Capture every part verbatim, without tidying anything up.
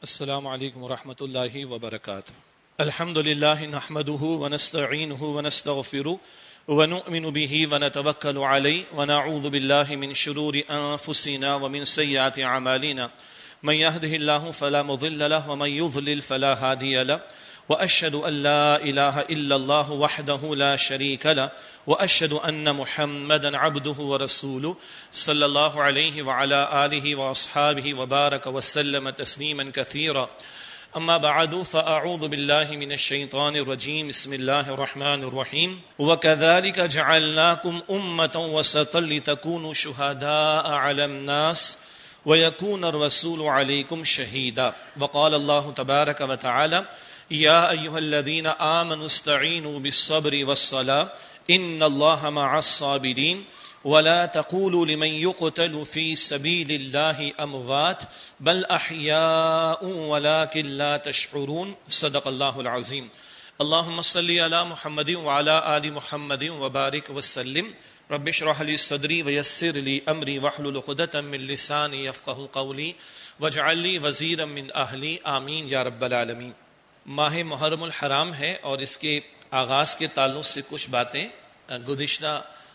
السلام علیکم ورحمۃ اللہ وبرکاتہ. الحمد للہ نحمده ونستعینه ونستغفره ونؤمن به ونتوکل علیہ ونعوذ باللہ من شرور انفسنا ومن سیئات اعمالنا من يهده الله فلا مضل له ومن يضلل فلا هادي له واشهد ان لا اله الا الله وحده لا شريك له واشهد ان محمدا عبده ورسوله صلى الله عليه وعلى اله واصحابه وبارك وسلم تسليما كثيرا. اما بعد فاعوذ بالله من الشيطان الرجيم. بسم الله الرحمن الرحيم. وكذلك جعلناكم امه وسطا لتكونوا شهداء على الناس ويكون الرسول عليكم شهيدا. وقال الله تبارك وتعالى يا أيها الذين آمنوا استعينوا بالصبر والصلاة إن الله مع الصابرين ولا تقولوا لمن يقتل في سبيل الله أموات بل أحياء ولكن لا تشعرون. صدق الله العظيم. اللهم صل على محمد وعلى آل محمد وبارك وسلم. رب اشرح لي صدري ويسر لي أمري واحلل عقدة من لساني يفقهوا قولي واجعل لي وزيرا من أهلي آمين يا رب العالمين. ماہ محرم الحرام ہے اور اس کے آغاز کے تعلق سے کچھ باتیں. گزشتہ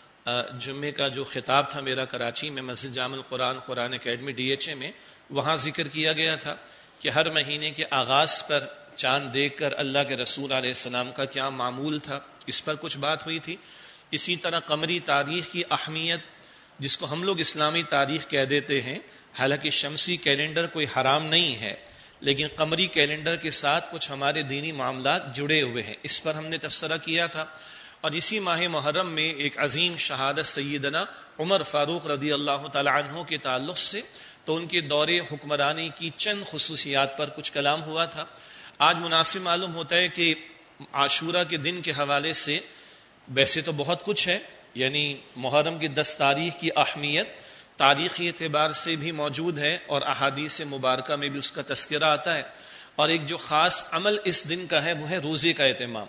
جمعے کا جو خطاب تھا میرا کراچی میں مسجد جامع القرآن Quran academy D H A میں، وہاں ذکر کیا گیا تھا کہ ہر مہینے کے آغاز پر چاند دیکھ کر اللہ کے رسول علیہ السلام کا کیا معمول تھا، اس پر کچھ بات ہوئی تھی. اسی طرح قمری تاریخ کی اہمیت، جس کو ہم لوگ اسلامی تاریخ کہہ دیتے ہیں، حالانکہ شمسی کیلنڈر کوئی حرام نہیں ہے، لیکن قمری کیلنڈر کے ساتھ کچھ ہمارے دینی معاملات جڑے ہوئے ہیں، اس پر ہم نے تبصرہ کیا تھا. اور اسی ماہ محرم میں ایک عظیم شہادت سیدنا عمر فاروق رضی اللہ تعالی عنہ کے تعلق سے، تو ان کے دور حکمرانی کی چند خصوصیات پر کچھ کلام ہوا تھا. آج مناسب معلوم ہوتا ہے کہ عاشورہ کے دن کے حوالے سے ویسے تو بہت کچھ ہے، یعنی محرم کی دس تاریخ کی اہمیت تاریخی اعتبار سے بھی موجود ہے اور احادیث مبارکہ میں بھی اس کا تذکرہ آتا ہے. اور ایک جو خاص عمل اس دن کا ہے وہ ہے روزے کا اہتمام.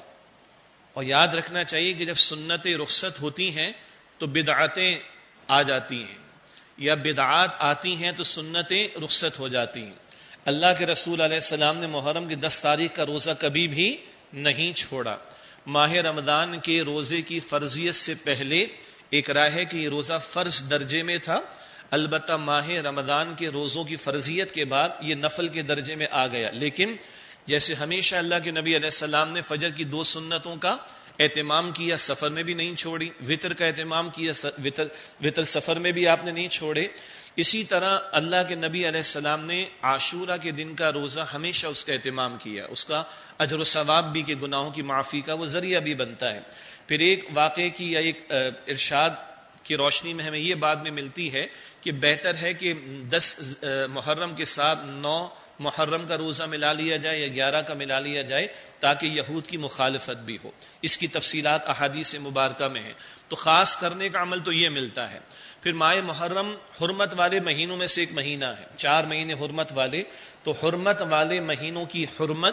اور یاد رکھنا چاہیے کہ جب سنتیں رخصت ہوتی ہیں تو بدعتیں آ جاتی ہیں، یا بدعات آتی ہیں تو سنتیں رخصت ہو جاتی ہیں. اللہ کے رسول علیہ السلام نے محرم کی دس تاریخ کا روزہ کبھی بھی نہیں چھوڑا. ماہ رمضان کے روزے کی فرضیت سے پہلے ایک رائے ہے کہ یہ روزہ فرض درجے میں تھا، البتہ ماہ رمضان کے روزوں کی فرضیت کے بعد یہ نفل کے درجے میں آ گیا. لیکن جیسے ہمیشہ اللہ کے نبی علیہ السلام نے فجر کی دو سنتوں کا اہتمام کیا، سفر میں بھی نہیں چھوڑی، وطر کا اہتمام کیا، وطر وطر سفر میں بھی آپ نے نہیں چھوڑے. اسی طرح اللہ کے نبی علیہ السلام نے عاشورہ کے دن کا روزہ ہمیشہ اس کا اہتمام کیا، اس کا اجر و ثواب بھی، کہ گناہوں کی معافی کا وہ ذریعہ بھی بنتا ہے. پھر ایک واقعے کی یا ایک ارشاد کی روشنی میں ہمیں یہ بات میں ملتی ہے کہ بہتر ہے کہ دس محرم کے ساتھ نو محرم کا روزہ ملا لیا جائے یا گیارہ کا ملا لیا جائے تاکہ یہود کی مخالفت بھی ہو. اس کی تفصیلات احادیث مبارکہ میں ہیں. تو خاص کرنے کا عمل تو یہ ملتا ہے. پھر ماہ محرم حرمت والے مہینوں میں سے ایک مہینہ ہے، چار مہینے حرمت والے. تو حرمت والے مہینوں کی حرمت،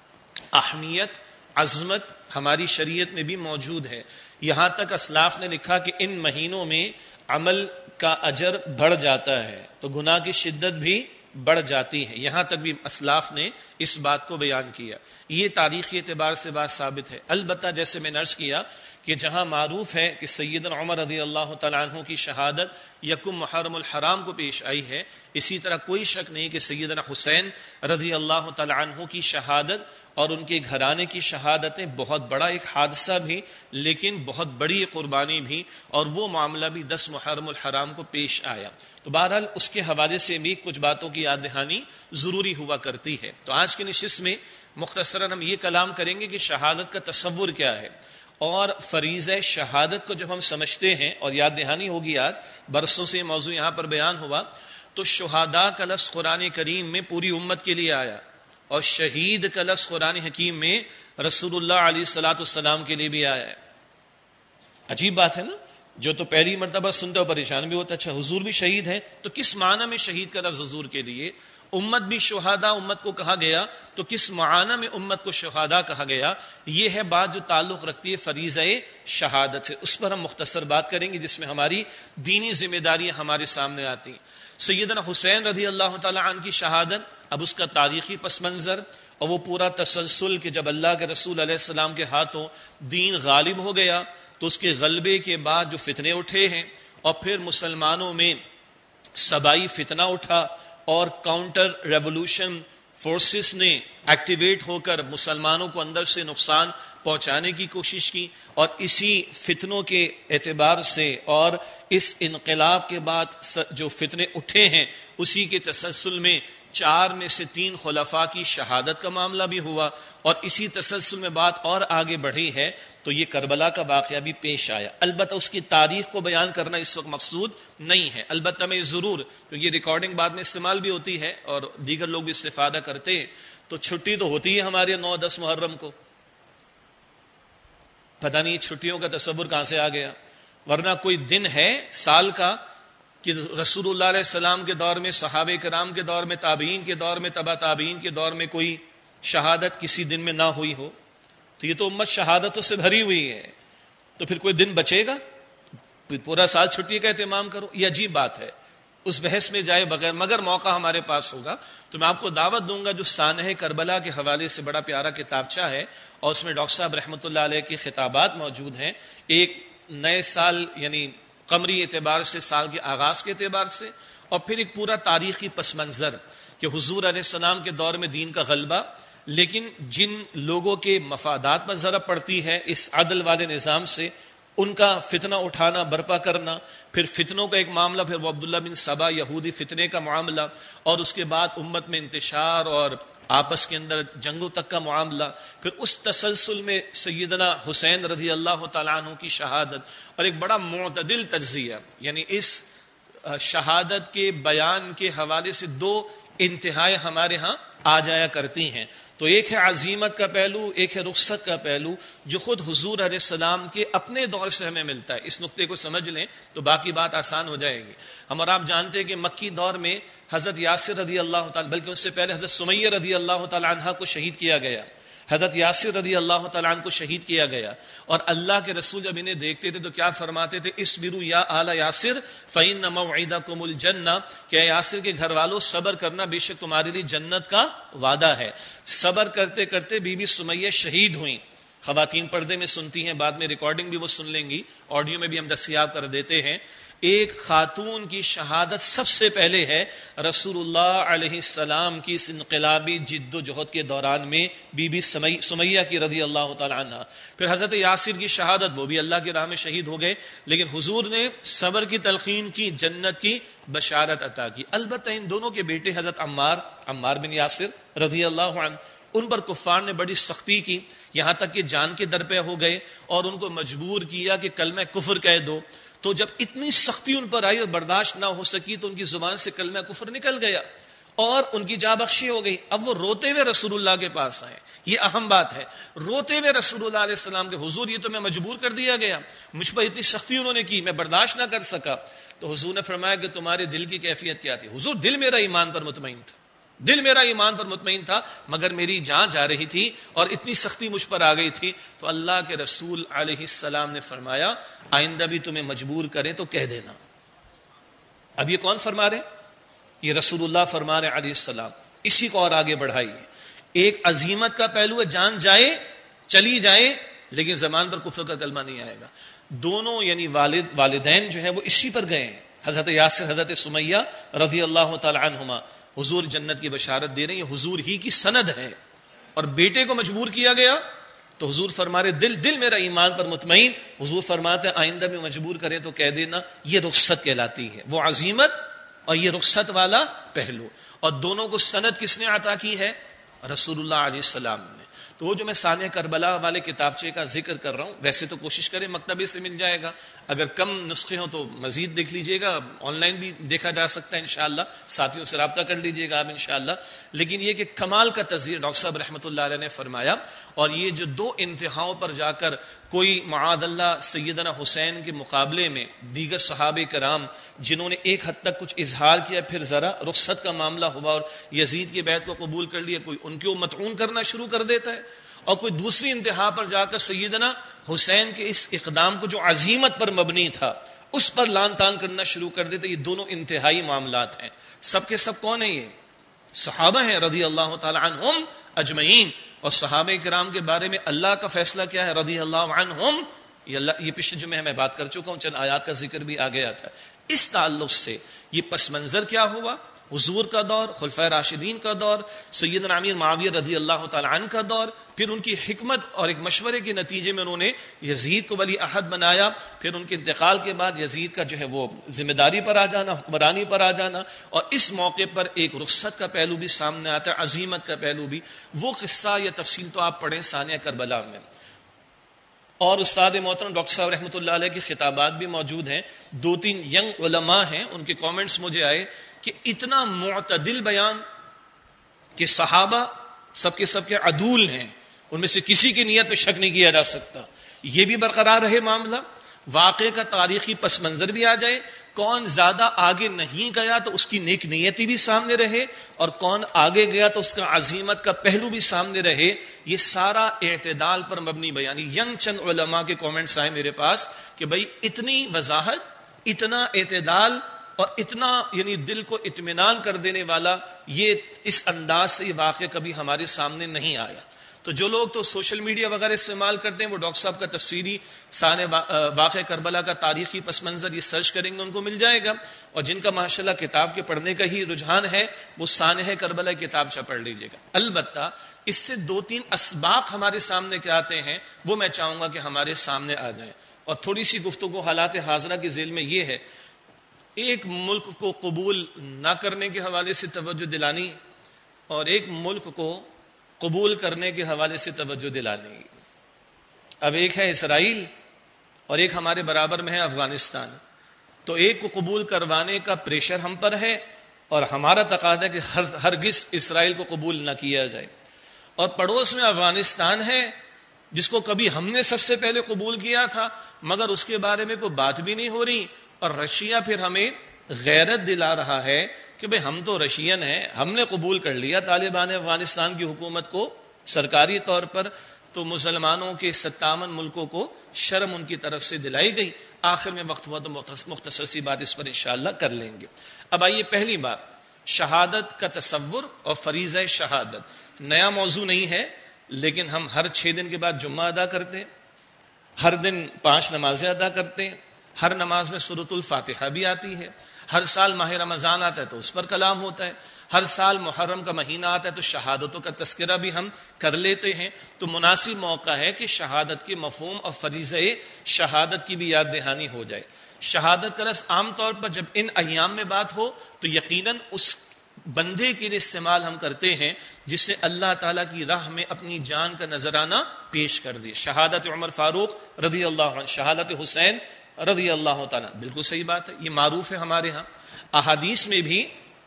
اہمیت، عظمت ہماری شریعت میں بھی موجود ہے. یہاں تک اسلاف نے لکھا کہ ان مہینوں میں عمل کا اجر بڑھ جاتا ہے تو گناہ کی شدت بھی بڑھ جاتی ہے. یہاں تک بھی اسلاف نے اس بات کو بیان کیا. یہ تاریخی اعتبار سے بات ثابت ہے. البتہ جیسے میں نے عرض کیا کہ جہاں معروف ہے کہ سیدنا عمر رضی اللہ تعالیٰ عنہ کی شہادت یکم محرم الحرام کو پیش آئی ہے، اسی طرح کوئی شک نہیں کہ سیدنا حسین رضی اللہ تعالیٰ عنہ کی شہادت اور ان کے گھرانے کی شہادتیں بہت بڑا ایک حادثہ بھی، لیکن بہت بڑی قربانی بھی، اور وہ معاملہ بھی دس محرم الحرام کو پیش آیا. تو بہرحال اس کے حوالے سے بھی کچھ باتوں کی یاد دہانی ضروری ہوا کرتی ہے. تو آج کی نشست میں مختصراً ہم یہ کلام کریں گے کہ شہادت کا تصور کیا ہے، اور فریضہ شہادت کو جب ہم سمجھتے ہیں، اور یاد دہانی ہوگی یاد برسوں سے یہ موضوع یہاں پر بیان ہوا، تو شہداء کا لفظ قرآن کریم میں پوری امت کے لیے آیا، اور شہید کا لفظ قرآن حکیم میں رسول اللہ علیہ الصلوۃ والسلام کے لیے بھی آیا ہے. عجیب بات ہے نا، جو تو پہلی مرتبہ سنتا ہو پریشان بھی ہوتا، اچھا حضور بھی شہید ہیں، تو کس معنی میں شہید کا لفظ حضور کے لیے، امت بھی شہداء امت کو کہا گیا تو کس معنی میں امت کو شہداء کہا گیا؟ یہ ہے بات جو تعلق رکھتی ہے فریضہ شہادت سے، اس پر ہم مختصر بات کریں گے جس میں ہماری دینی ذمہ داریاں ہمارے سامنے آتی ہیں۔ سیدنا حسین رضی اللہ تعالی عنہ کی شہادت، اب اس کا تاریخی پس منظر اور وہ پورا تسلسل کہ جب اللہ کے رسول علیہ السلام کے ہاتھوں دین غالب ہو گیا تو اس کے غلبے کے بعد جو فتنے اٹھے ہیں اور پھر مسلمانوں میں سبائی فتنہ اٹھا اور کاؤنٹر ریولوشن فورسز نے ایکٹیویٹ ہو کر مسلمانوں کو اندر سے نقصان پہنچانے کی کوشش کی، اور اسی فتنوں کے اعتبار سے اور اس انقلاب کے بعد جو فتنے اٹھے ہیں اسی کے تسلسل میں چار میں سے تین خلفاء کی شہادت کا معاملہ بھی ہوا، اور اسی تسلسل میں بات اور آگے بڑھی ہے تو یہ کربلا کا واقعہ بھی پیش آیا۔ البتہ اس کی تاریخ کو بیان کرنا اس وقت مقصود نہیں ہے، البتہ میں ضرور، کیونکہ یہ ریکارڈنگ بعد میں استعمال بھی ہوتی ہے اور دیگر لوگ بھی استفادہ کرتے ہیں، تو چھٹی تو ہوتی ہے ہمارے نو دس محرم کو، پتہ نہیں چھٹیوں کا تصور کہاں سے آ گیا، ورنہ کوئی دن ہے سال کا کہ رسول اللہ علیہ السلام کے دور میں، صحابہ کرام کے دور میں، تابعین کے دور میں، تبع تابعین کے دور میں کوئی شہادت کسی دن میں نہ ہوئی ہو؟ تو یہ تو امت شہادتوں سے بھری ہوئی ہے، تو پھر کوئی دن بچے گا؟ پورا سال چھٹی کا اہتمام کرو، یہ عجیب بات ہے، اس بحث میں جائے بغیر، مگر موقع ہمارے پاس ہوگا تو میں آپ کو دعوت دوں گا، جو سانحہ کربلا کے حوالے سے بڑا پیارا کتابچہ ہے اور اس میں ڈاکٹر صاحب رحمۃ اللہ علیہ کے خطابات موجود ہیں، ایک نئے سال یعنی قمری اعتبار سے سال کے آغاز کے اعتبار سے، اور پھر ایک پورا تاریخی پس منظر کہ حضور علیہ السلام کے دور میں دین کا غلبہ، لیکن جن لوگوں کے مفادات پر ضرب پڑتی ہے اس عدل والے نظام سے، ان کا فتنہ اٹھانا، برپا کرنا، پھر فتنوں کا ایک معاملہ، پھر وہ عبداللہ بن سبا یہودی فتنے کا معاملہ، اور اس کے بعد امت میں انتشار اور آپس کے اندر جنگوں تک کا معاملہ، پھر اس تسلسل میں سیدنا حسین رضی اللہ تعالیٰ عنہ کی شہادت، اور ایک بڑا معتدل تجزیہ، یعنی اس شہادت کے بیان کے حوالے سے دو انتہائیں ہمارے ہاں آ جایا کرتی ہیں، تو ایک ہے عزیمت کا پہلو، ایک ہے رخصت کا پہلو، جو خود حضور علیہ السلام کے اپنے دور سے ہمیں ملتا ہے۔ اس نقطے کو سمجھ لیں تو باقی بات آسان ہو جائے گی۔ ہم اور آپ جانتے ہیں کہ مکی دور میں حضرت یاسر رضی اللہ تعالی، بلکہ اس سے پہلے حضرت سمیہ رضی اللہ تعالی عنہا کو شہید کیا گیا، حضرت یاسر رضی اللہ تعالیٰ عنہ کو شہید کیا گیا، اور اللہ کے رسول جب انہیں دیکھتے تھے تو کیا فرماتے تھے؟ اسبروا یا آل یاسر فإن موعدکم الجنہ، کہ یاسر کے گھر والوں صبر کرنا، بے شک تمہارے لیے جنت کا وعدہ ہے۔ صبر کرتے کرتے بی بی سمیہ شہید ہوئیں۔ خواتین پردے میں سنتی ہیں، بعد میں ریکارڈنگ بھی وہ سن لیں گی، آڈیو میں بھی ہم دستیاب کر دیتے ہیں۔ ایک خاتون کی شہادت سب سے پہلے ہے رسول اللہ علیہ السلام کی اس انقلابی جد و جہد کے دوران میں بی بی سمیہ کی رضی اللہ تعالی عنہ۔ پھر حضرت یاسر کی شہادت، وہ بھی اللہ کی راہ میں شہید ہو گئے، لیکن حضور نے صبر کی تلقین کی، جنت کی بشارت عطا کی۔ البتہ ان دونوں کے بیٹے حضرت عمار عمار بن یاسر رضی اللہ عنہ، ان پر کفار نے بڑی سختی کی، یہاں تک کہ جان کے در پہ ہو گئے اور ان کو مجبور کیا کہ کلمہ کفر کہہ دو۔ تو جب اتنی سختی ان پر آئی اور برداشت نہ ہو سکی تو ان کی زبان سے کلمہ کفر نکل گیا اور ان کی جاں بخشی ہو گئی۔ اب وہ روتے ہوئے رسول اللہ کے پاس آئے، یہ اہم بات ہے، روتے ہوئے رسول اللہ علیہ السلام کے، حضور یہ تو میں مجبور کر دیا گیا، مجھ پر اتنی سختی انہوں نے کی، میں برداشت نہ کر سکا۔ تو حضور نے فرمایا کہ تمہارے دل کی کیفیت کیا تھی؟ حضور دل میرا ایمان پر مطمئن تھا، دل میرا ایمان پر مطمئن تھا، مگر میری جان جا رہی تھی اور اتنی سختی مجھ پر آ گئی تھی۔ تو اللہ کے رسول علیہ السلام نے فرمایا آئندہ بھی تمہیں مجبور کریں تو کہہ دینا۔ اب یہ کون فرما رہے؟ یہ رسول اللہ فرما رہے علیہ السلام۔ اسی کو اور آگے بڑھائیے، ایک عزیمت کا پہلو ہے، جان جائے چلی جائے لیکن زبان پر کفر کا کلمہ نہیں آئے گا۔ دونوں یعنی والد والدین جو ہیں وہ اسی پر گئے ہیں، حضرت یاسر حضرت سمیہ رضی اللہ تعالی عنہما، حضور جنت کی بشارت دے رہے ہیں، یہ حضور ہی کی سند ہے، اور بیٹے کو مجبور کیا گیا تو حضور فرما رہے دل دل میرا ایمان پر مطمئن، حضور فرماتے ہیں آئندہ بھی مجبور کریں تو کہہ دینا۔ یہ رخصت کہلاتی ہے، وہ عزیمت اور یہ رخصت والا پہلو، اور دونوں کو سند کس نے عطا کی ہے؟ رسول اللہ علیہ السلام نے۔ تو وہ جو میں سانحہ کربلا والے کتابچے کا ذکر کر رہا ہوں، ویسے تو کوشش کریں مکتبے سے مل جائے گا، اگر کم نسخے ہوں تو مزید دیکھ لیجئے گا، آن لائن بھی دیکھا جا سکتا ہے انشاءاللہ، ساتھیوں سے رابطہ کر لیجئے گا آپ انشاءاللہ۔ لیکن یہ کہ کمال کا تذکرہ ڈاکٹر صاحب رحمۃ اللہ علیہ نے فرمایا، اور یہ جو دو انتہاؤں پر جا کر کوئی معاذ اللہ سیدنا حسین کے مقابلے میں دیگر صحابہ کرام جنہوں نے ایک حد تک کچھ اظہار کیا، پھر ذرا رخصت کا معاملہ ہوا اور یزید کی بیعت کو قبول کر لیا، کوئی ان کو مطعون کرنا شروع کر دیتا ہے، اور کوئی دوسری انتہا پر جا کر سیدنا حسین کے اس اقدام کو جو عزیمت پر مبنی تھا اس پر لان تان کرنا شروع کر دیتے. یہ دونوں انتہائی معاملات ہیں. سب کے سب کون ہیں؟ یہ صحابہ ہیں رضی اللہ تعالی عنہم اجمعین. اور صحابہ کرام کے بارے میں اللہ کا فیصلہ کیا ہے؟ رضی اللہ عنہم. یہ اللہ یہ پچھلے جمعے میں بات کر چکا ہوں، چند آیات کا ذکر بھی آ گیا تھا. اس تعلق سے یہ پس منظر کیا ہوا؟ حضور کا دور، خلفائے راشدین کا دور، سیدنا امیر معاویہ رضی اللہ تعالی عنہ کا دور. پھر ان کی حکمت اور ایک مشورے کے نتیجے میں انہوں نے یزید کو ولی عہد بنایا. پھر ان کے انتقال کے بعد یزید کا جو ہے وہ ذمہ داری پر آ جانا، حکمرانی پر آ جانا. اور اس موقع پر ایک رخصت کا پہلو بھی سامنے آتا ہے، عزیمت کا پہلو بھی. وہ قصہ یا تفصیل تو آپ پڑھیں ثانیہ کربلا میں. اور استاد محترم ڈاکٹر صاحب رحمۃ اللہ علیہ کے خطابات بھی موجود ہیں. دو تین ینگ علماء ہیں، ان کے کامنٹس مجھے آئے کہ اتنا معتدل بیان کہ صحابہ سب کے سب کے عدول ہیں، ان میں سے کسی کی نیت پہ شک نہیں کیا جا سکتا. یہ بھی برقرار رہے معاملہ. واقعے کا تاریخی پس منظر بھی آ جائے، کون زیادہ آگے نہیں گیا تو اس کی نیک نیتی بھی سامنے رہے، اور کون آگے گیا تو اس کا عزیمت کا پہلو بھی سامنے رہے. یہ سارا اعتدال پر مبنی بیان. ینگ چند علماء کے کامنٹس آئے میرے پاس کہ بھائی اتنی وضاحت، اتنا اعتدال اور اتنا یعنی دل کو اطمینان کر دینے والا یہ اس انداز سے یہ واقعہ کبھی ہمارے سامنے نہیں آیا. تو جو لوگ تو سوشل میڈیا وغیرہ استعمال کرتے ہیں وہ ڈاکٹر صاحب کا تفسیری سانح واقعہ کربلا کا تاریخی پس منظر یہ سرچ کریں گے ان کو مل جائے گا. اور جن کا ماشاءاللہ کتاب کے پڑھنے کا ہی رجحان ہے وہ سانح کربلا کتاب چا پڑھ لیجیے گا. البتہ اس سے دو تین اسباق ہمارے سامنے کے آتے ہیں وہ میں چاہوں گا کہ ہمارے سامنے آ جائیں. اور تھوڑی سی گفتگو حالات حاضرہ کے ذیل میں یہ ہے، ایک ملک کو قبول نہ کرنے کے حوالے سے توجہ دلانی اور ایک ملک کو قبول کرنے کے حوالے سے توجہ دلانی. اب ایک ہے اسرائیل اور ایک ہمارے برابر میں ہے افغانستان. تو ایک کو قبول کروانے کا پریشر ہم پر ہے اور ہمارا تقاضا ہے کہ ہر ہرگز اسرائیل کو قبول نہ کیا جائے. اور پڑوس میں افغانستان ہے جس کو کبھی ہم نے سب سے پہلے قبول کیا تھا مگر اس کے بارے میں کوئی بات بھی نہیں ہو رہی. اور رشیا پھر ہمیں غیرت دلا رہا ہے کہ بھئی ہم تو رشین ہیں، ہم نے قبول کر لیا طالبان افغانستان کی حکومت کو سرکاری طور پر. تو مسلمانوں کے ستاون ملکوں کو شرم ان کی طرف سے دلائی گئی. آخر میں وقت ہوا تو مختصر سی بات اس پر انشاءاللہ کر لیں گے. اب آئیے پہلی بات، شہادت کا تصور اور فریضہ شہادت. نیا موضوع نہیں ہے لیکن ہم ہر چھ دن کے بعد جمعہ ادا کرتے ہیں، ہر دن پانچ نمازیں ادا کرتے ہیں، ہر نماز میں سورۃ الفاتحہ بھی آتی ہے، ہر سال ماہ رمضان آتا ہے تو اس پر کلام ہوتا ہے، ہر سال محرم کا مہینہ آتا ہے تو شہادتوں کا تذکرہ بھی ہم کر لیتے ہیں. تو مناسب موقع ہے کہ شہادت کے مفہوم اور فریضہ شہادت کی بھی یاد دہانی ہو جائے. شہادت کا لفظ عام طور پر جب ان ایام میں بات ہو تو یقیناً اس بندے کے لیے استعمال ہم کرتے ہیں جس سے اللہ تعالیٰ کی راہ میں اپنی جان کا نذرانہ پیش کر دے. شہادت عمر فاروق رضی اللہ عنہ، شہادت حسین رضی اللہ تعالیٰ، بالکل صحیح بات ہے، یہ معروف ہے ہمارے ہاں. احادیث میں بھی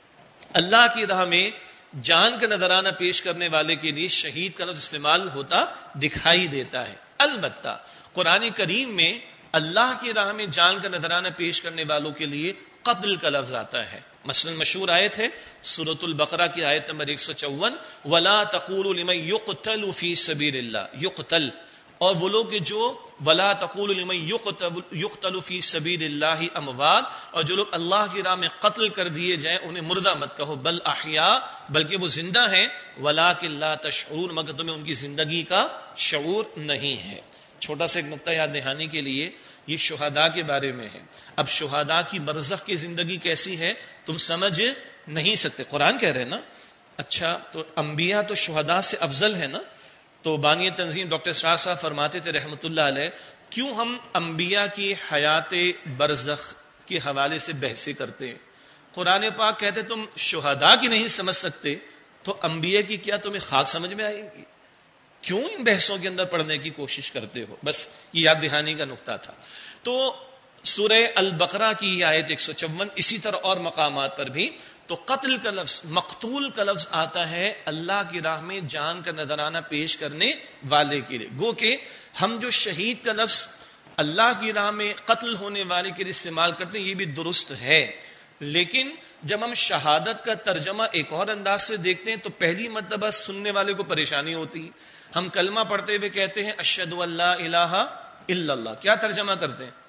اللہ کی راہ میں جان کا نذرانہ پیش کرنے والے کے لیے شہید کا لفظ استعمال ہوتا دکھائی دیتا ہے. البتہ قرآن کریم میں اللہ کی راہ میں جان کا نذرانہ پیش کرنے والوں کے لیے قتل کا لفظ آتا ہے. مثلا مشہور آیت ہے سورۃ البقرہ کی آیت نمبر ایک سو چون، وَلَا تَقُولُوا لِمَن يُقْتَلُ فِي سَبِيلِ اللَّهِ يُقْتَلُ، اور وہ لوگ جو وَلَا تَقُولُوا لِمَن يُقْتَلُ فِي سَبِيلِ اللَّهِ اموات، اور جو لوگ اللہ کی راہ میں قتل کر دیے جائیں انہیں مردہ مت کہو، بل احیاء، بلکہ وہ زندہ ہیں، وَلَٰكِن لَا تَشْعُرُونَ، مگر تمہیں ان کی زندگی کا شعور نہیں ہے. چھوٹا سا ایک نقطہ یاد دہانی کے لیے، یہ شہداء کے بارے میں ہے. اب شہداء کی برزخ کی زندگی کیسی ہے تم سمجھ نہیں سکتے. قرآن کہہ رہے ہیں نا. اچھا تو انبیاء تو شہداء سے افضل ہے نا. تو بانی تنظیم ڈاکٹر اسرار صاحب فرماتے تھے رحمۃ اللہ علیہ، کیوں ہم انبیاء کی حیات برزخ کے حوالے سے بحثیں کرتے ہیں؟ قرآن پاک کہتے تم شہداء کی نہیں سمجھ سکتے تو انبیاء کی کیا تمہیں خاک سمجھ میں آئے گی؟ کیوں ان بحثوں کے اندر پڑھنے کی کوشش کرتے ہو؟ بس یہ یاد دہانی کا نقطہ تھا. تو سورہ البقرہ کی آیت ایک سو چون، اسی طرح اور مقامات پر بھی تو قتل کا لفظ، مقتول کا لفظ آتا ہے اللہ کی راہ میں جان کا نذرانہ پیش کرنے والے کے لیے. گو کہ ہم جو شہید کا لفظ اللہ کی راہ میں قتل ہونے والے کے لیے استعمال کرتے ہیں، یہ بھی درست ہے، لیکن جب ہم شہادت کا ترجمہ ایک اور انداز سے دیکھتے ہیں تو پہلی مرتبہ سننے والے کو پریشانی ہوتی ہے. ہم کلمہ پڑھتے ہوئے کہتے ہیں اشہد ان لا الہ الا اللہ، کیا ترجمہ کرتے ہیں؟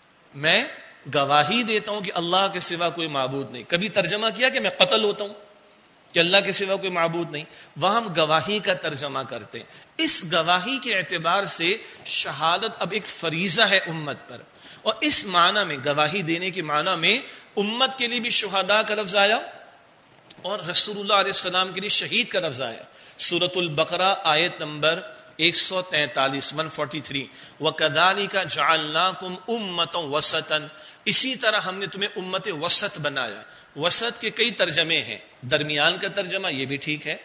میں گواہی دیتا ہوں کہ اللہ کے سوا کوئی معبود نہیں. کبھی ترجمہ کیا کہ میں قتل ہوتا ہوں کہ اللہ کے سوا کوئی معبود نہیں؟ وہاں ہم گواہی کا ترجمہ کرتے ہیں. اس گواہی کے اعتبار سے شہادت اب ایک فریضہ ہے امت پر، اور اس معنی میں گواہی دینے کے معنی میں امت کے لیے بھی شہداء کا لفظ آیا اور رسول اللہ علیہ السلام کے لیے شہید کا لفظ آیا. سورۃ البقرہ آیت نمبر ایک سو تینتالیس ایک سو تینتالیس وَكَذَلِكَ جَعَلْنَاكُمْ أُمَّةً وَسَطًا، اسی طرح ہم نے تمہیں امت وسط بنایا. وسط کے کئی ترجمے ہیں، درمیان کا ترجمہ یہ بھی ٹھیک ہے،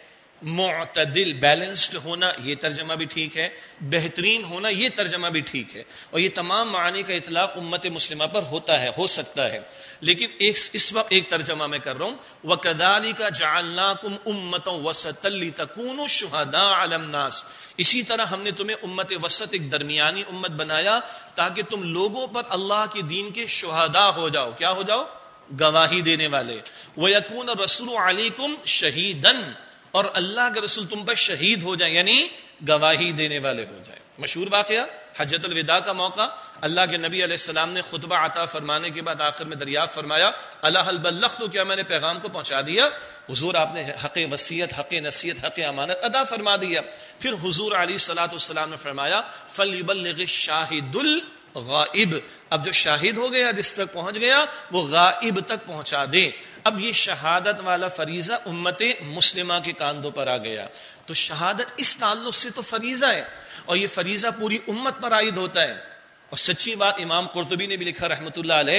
معتدل بیلنسڈ ہونا یہ ترجمہ بھی ٹھیک ہے، بہترین ہونا یہ ترجمہ بھی ٹھیک ہے، اور یہ تمام معنی کا اطلاق امت مسلمہ پر ہوتا ہے، ہو سکتا ہے. لیکن ایک اس وقت ایک ترجمہ میں کر رہا ہوں، وَكَذَلِكَ جَعَلْنَاكُمْ أُمَّةً وَسَطًا لِتَكُونُوا شُهَدَاءَ عَلَى النَّاسِ، اسی طرح ہم نے تمہیں امت وسط ایک درمیانی امت بنایا تاکہ تم لوگوں پر اللہ کے دین کے شہداء ہو جاؤ. کیا ہو جاؤ؟ گواہی دینے والے. وَيَكُونَ الرَّسُولُ عَلَيْكُمْ شَهِيدًا، اور اللہ کے رسول تم پر شہید ہو جائیں، یعنی گواہی دینے والے ہو جائیں. مشہور واقعہ حجۃ الوداع کا موقع، اللہ کے نبی علیہ السلام نے خطبہ عطا فرمانے کے بعد آخر میں دریافت فرمایا الا هل بلغت، کیا میں نے پیغام کو پہنچا دیا؟ حضور آپ نے حق وصیت، حق نصیحت، حق امانت ادا فرما دیا. پھر حضور علیہ الصلوۃ والسلام نے فرمایا فلیبلغ الشاہد الغائب، اب جو شاہد ہو گیا جس تک پہنچ گیا وہ غائب تک پہنچا دے. اب یہ شہادت والا فریضہ امت مسلمہ کے کاندھوں پر آ گیا. تو شہادت اس تعلق سے تو فریضہ ہے، اور یہ فریضہ پوری امت پر عائد ہوتا ہے. اور سچی بات امام قرطبی نے بھی لکھا رحمۃ اللہ علیہ،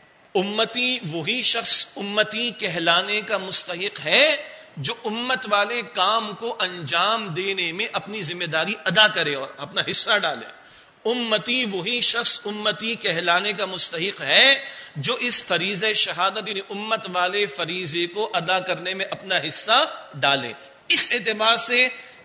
امتی وہی شخص امتی کہلانے کا مستحق ہے جو امت والے کام کو انجام دینے میں اپنی ذمہ داری ادا کرے اور اپنا حصہ ڈالے. امتی وہی شخص امتی کہلانے کا مستحق ہے جو اس فریضہ شہادت یعنی امت والے فریضے کو ادا کرنے میں اپنا حصہ ڈالے. اس اعتبار سے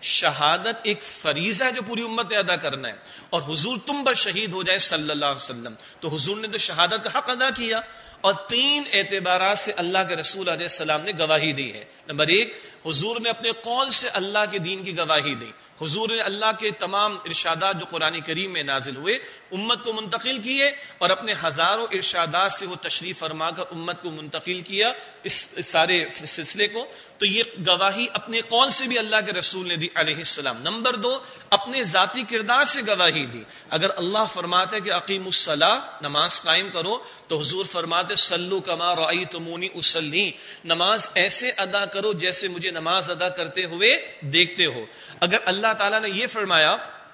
شہادت ایک فریضہ ہے جو پوری امت نے ادا کرنا ہے. اور حضور تم پر شہید ہو جائے صلی اللہ علیہ وسلم، تو حضور نے تو شہادت کا حق ادا کیا. اور تین اعتبارات سے اللہ کے رسول علیہ السلام نے گواہی دی ہے. نمبر ایک، حضور نے اپنے قول سے اللہ کے دین کی گواہی دی. حضور نے اللہ کے تمام ارشادات جو قرآن کریم میں نازل ہوئے امت کو منتقل کیے، اور اپنے ہزاروں ارشادات سے وہ تشریف فرما کر امت کو منتقل کیا اس سارے سلسلے کو. تو یہ گواہی اپنے قول سے بھی اللہ کے رسول نے دی علیہ السلام. نمبر دو، اپنے ذاتی کردار سے گواہی دی. اگر اللہ فرماتے کہ اقیموا الصلاۃ، نماز قائم کرو، تو حضور فرماتے صلوا کما رأیتمونی اصلی، نماز ایسے ادا کرو جیسے مجھے نماز ادا کرتے ہوئے دیکھتے ہو. اگر اللہ تعالیٰ نے یہ فرمایا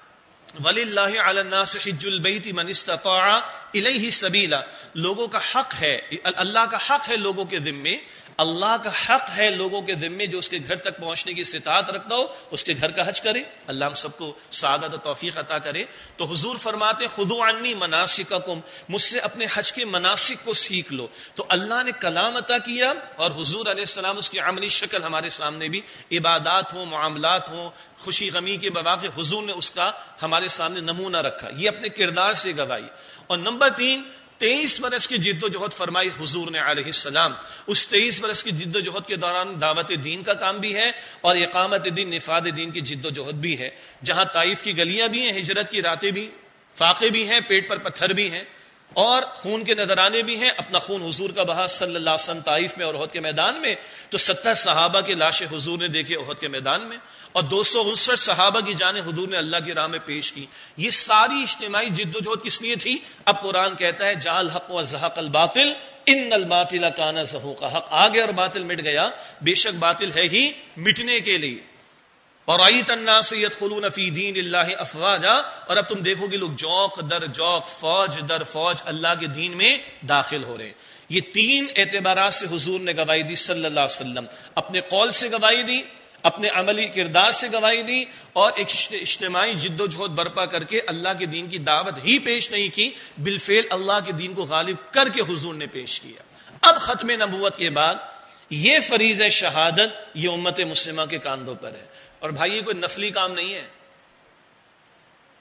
وَلِلَّهِ عَلَى النَّاسِ حِجُّ الْبَيْتِ مَنِ اسْتَطَاعَ إِلَيْهِ سَبِيلًا، لوگوں کا حق ہے، اللہ کا حق ہے لوگوں کے ذمے، اللہ کا حق ہے لوگوں کے ذمے جو اس کے گھر تک پہنچنے کی استطاعت رکھتا ہو اس کے گھر کا حج کرے. اللہ ہم سب کو سعادت و توفیق عطا کرے. تو حضور فرماتے خذوا عنی مناسککم، مجھ سے اپنے حج کے مناسک کو سیکھ لو. تو اللہ نے کلام عطا کیا، اور حضور علیہ السلام اس کی عملی شکل ہمارے سامنے بھی، عبادات ہوں، معاملات ہوں، خوشی غمی کے مواقع، حضور نے اس کا ہمارے سامنے نمونہ رکھا. یہ اپنے کردار سے گواہی. اور نمبر تین، تیئیس برس کی جد و جہد فرمائی حضور نے علیہ السلام. اس تیئیس برس کی جد و جہد کے دوران دعوت دین کا کام بھی ہے اور اقامت دین، نفاذ دین کی جد و جہد بھی ہے. جہاں طائف کی گلیاں بھی ہیں، ہجرت کی راتیں بھی، فاقے بھی ہیں، پیٹ پر پتھر بھی ہیں، اور خون کے نذرانے بھی ہیں. اپنا خون حضور کا بہا صلی اللہ علیہ وسلم طائف میں اور احد کے میدان میں. تو ستر صحابہ کی لاشیں حضور نے دیکھے احد کے میدان میں، اور دو سو انسٹھ صحابہ کی جانیں حضور نے اللہ کی راہ میں پیش کی. یہ ساری اجتماعی جد و جہد کس لیے تھی؟ اب قرآن کہتا ہے جعل حق و زحق الباطل ان الباطل کان زحوقا، حق آ گیا اور باطل مٹ گیا. بے شک باطل ہے ہی مٹنے کے لیے. اور رأیت الناس يدخلون فی دین اللہ افواجا، اور اب تم دیکھو گے لوگ جوق در جوق، فوج در فوج اللہ کے دین میں داخل ہو رہے ہیں. یہ تین اعتبارات سے حضور نے گواہی دی صلی اللہ علیہ وسلم. اپنے قول سے گواہی دی، اپنے عملی کردار سے گواہی دی، اور ایک اجتماعی جد و جہد برپا کر کے اللہ کے دین کی دعوت ہی پیش نہیں کی، بالفعل اللہ کے دین کو غالب کر کے حضور نے پیش کیا. اب ختم نبوت کے بعد یہ فریضہ شہادت یہ امت مسلمہ کے کاندھوں پر ہے. اور بھائی یہ کوئی نفلی کام نہیں ہے.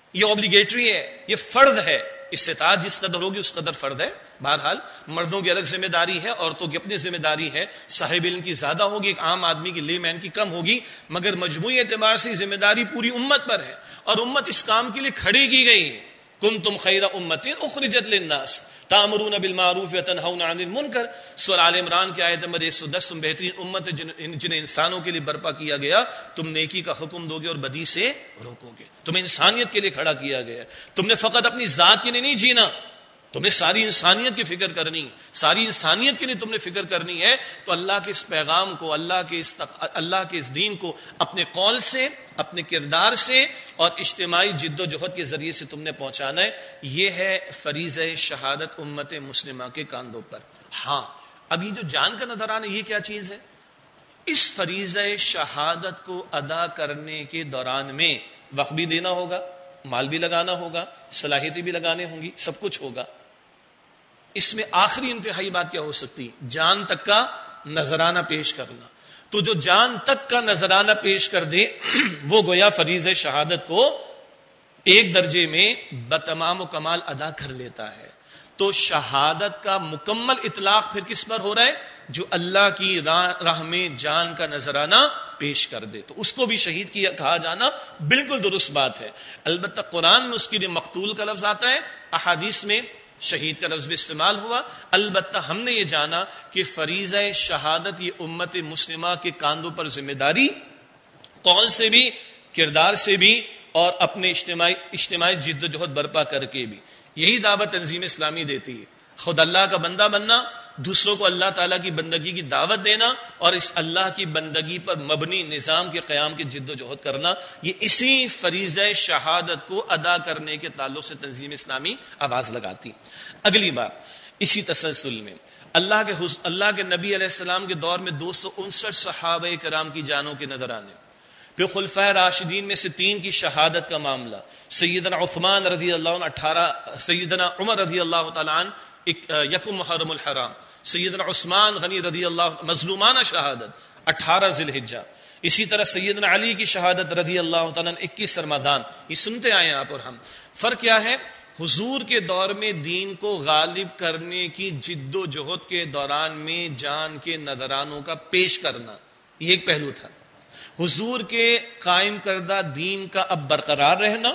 یہ obligatory ہے، یہ فرض ہے. استطاعت جس قدر ہوگی اس قدر فرض ہے. بہرحال مردوں کی الگ ذمہ داری ہے، عورتوں کی اپنی ذمہ داری ہے. صاحب علم کی زیادہ ہوگی، ایک عام آدمی کی، لے مین کی کم ہوگی، مگر مجموعی اعتبار سے ذمہ داری پوری امت پر ہے. اور امت اس کام کے لیے کھڑی کی گئی ہے. کنتم خیر امۃ اخرجت للناس تأمرون بالمعروف وتنہون عن المنکر. سورہ آل عمران کی آیت نمبر ایک سو دس. تم بہترین امت جنہیں انسانوں کے لیے برپا کیا گیا، تم نیکی کا حکم دو گے اور بدی سے روکو گے. تمہیں انسانیت کے لیے کھڑا کیا گیا. تم نے فقط اپنی ذات کے لیے نہیں جینا، تم نے ساری انسانیت کی فکر کرنی، ساری انسانیت کے لیے تم نے فکر کرنی ہے. تو اللہ کے اس پیغام کو، اللہ کے اس اللہ کے اس دین کو اپنے قول سے، اپنے کردار سے اور اجتماعی جد و جہد کے ذریعے سے تم نے پہنچانا ہے. یہ ہے فریضہ شہادت امت مسلمہ کے کاندھوں پر. ہاں، ابھی جو جان کا نذرانہ یہ کیا چیز ہے؟ اس فریضہ شہادت کو ادا کرنے کے دوران میں وقت بھی دینا ہوگا، مال بھی لگانا ہوگا، صلاحیتیں بھی لگانے ہوں گی، سب کچھ ہوگا. اس میں آخری انتہائی بات کیا ہو سکتی؟ جان تک کا نذرانہ پیش کرنا. تو جو جان تک کا نذرانہ پیش کر دے وہ گویا فریضہ شہادت کو ایک درجے میں بتمام و کمال ادا کر لیتا ہے. تو شہادت کا مکمل اطلاق پھر کس پر ہو رہا ہے؟ جو اللہ کی راہ میں جان کا نذرانہ پیش کر دے، تو اس کو بھی شہید کیا کہا جانا بالکل درست بات ہے. البتہ قرآن میں اس کے لیے مقتول کا لفظ آتا ہے، احادیث میں شہید کا لفظ بھی استعمال ہوا. البتہ ہم نے یہ جانا کہ فریضہ شہادت یہ امت مسلمہ کے کاندھوں پر ذمہ داری، قول سے بھی، کردار سے بھی اور اپنے اجتماعی اجتماعی جد و جہد برپا کر کے بھی. یہی دعوت تنظیم اسلامی دیتی ہے. خود اللہ کا بندہ بننا، دوسروں کو اللہ تعالیٰ کی بندگی کی دعوت دینا اور اس اللہ کی بندگی پر مبنی نظام کے قیام کی جد و جہد کرنا، یہ اسی فریضہ شہادت کو ادا کرنے کے تعلق سے تنظیم اسلامی آواز لگاتی. اگلی بات اسی تسلسل میں اللہ کے حس... اللہ کے نبی علیہ السلام کے دور میں دو سو انسٹھ صحابہ کرام کی جانوں کے نظر آنے، پھر خلفائے راشدین میں سے تین کی شہادت کا معاملہ، سیدنا عثمان رضی اللہ عنہ اٹھارہ، سیدنا عمر رضی اللہ تعالیٰ عنہ یکم محرم الحرام، سیدنا عثمان غنی رضی اللہ مظلومانہ شہادت اٹھارہ ذی الحجہ، اسی طرح سیدنا علی کی شہادت رضی اللہ تعالیٰ عنہ اکیس رمضان. یہ سنتے آئے ہیں آپ اور ہم. فرق کیا ہے؟ حضور کے دور میں دین کو غالب کرنے کی جد و جہد کے دوران میں جان کے نذرانوں کا پیش کرنا، یہ ایک پہلو تھا. حضور کے قائم کردہ دین کا اب برقرار رہنا،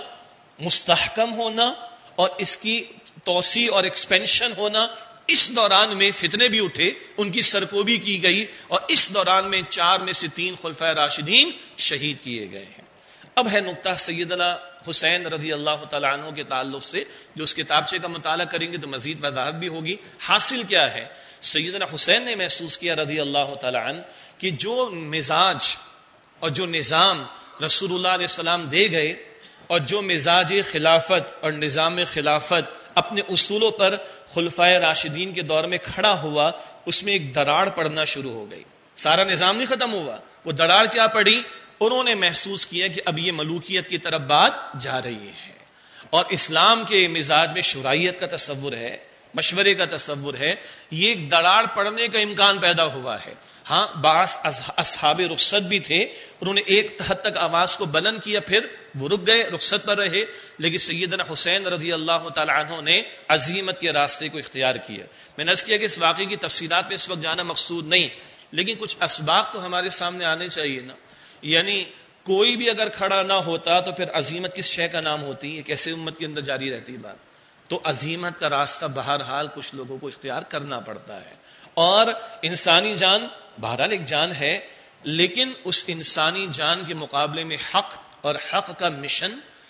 مستحکم ہونا اور اس کی توسیع اور ایکسپینشن ہونا. اس دوران میں فتنے بھی اٹھے، ان کی سرکوبی کی گئی اور اس دوران میں چار میں سے تین خلفائے راشدین شہید کیے گئے ہیں. اب ہے نقطہ سیدنا حسین رضی اللہ تعالیٰ عنہ کے تعلق سے، جو اس کتابچے کا مطالعہ کریں گے تو مزید وضاحت بھی ہوگی. حاصل کیا ہے؟ سیدنا حسین نے محسوس کیا رضی اللہ تعالیٰ عنہ کہ جو مزاج اور جو نظام رسول اللہ علیہ السلام دے گئے اور جو مزاج خلافت اور نظام خلافت اپنے اصولوں پر خلفائے راشدین کے دور میں کھڑا ہوا، اس میں ایک دراڑ پڑنا شروع ہو گئی. سارا نظام نہیں ختم ہوا، وہ دراڑ کیا پڑی؟ انہوں نے محسوس کیا کہ اب یہ ملوکیت کی طرف بات جا رہی ہے اور اسلام کے مزاج میں شرعیت کا تصور ہے، مشورے کا تصور ہے. یہ ایک دراڑ پڑنے کا امکان پیدا ہوا ہے. ہاں، بعض اصحاب رخصت بھی تھے، انہوں نے ایک حد تک آواز کو بلند کیا، پھر وہ رک گئے، رخصت پر رہے. لیکن سیدنا حسین رضی اللہ تعالی عنہ نے عزیمت کے راستے کو اختیار کیا. میں نے عرض کیا کہ اس واقعے کی تفصیلات میں اس وقت جانا مقصود نہیں، لیکن کچھ اسباق تو ہمارے سامنے آنے چاہیے نا. یعنی کوئی بھی اگر کھڑا نہ ہوتا تو پھر عزیمت کس شے کا نام ہوتی ہے؟ کیسے امت کے اندر جاری رہتی بات؟ تو عزیمت کا راستہ بہرحال کچھ لوگوں کو اختیار کرنا پڑتا ہے. اور انسانی جان بہرحال ایک جان ہے، لیکن اس انسانی جان کے مقابلے میں حق اور حق کا مشن،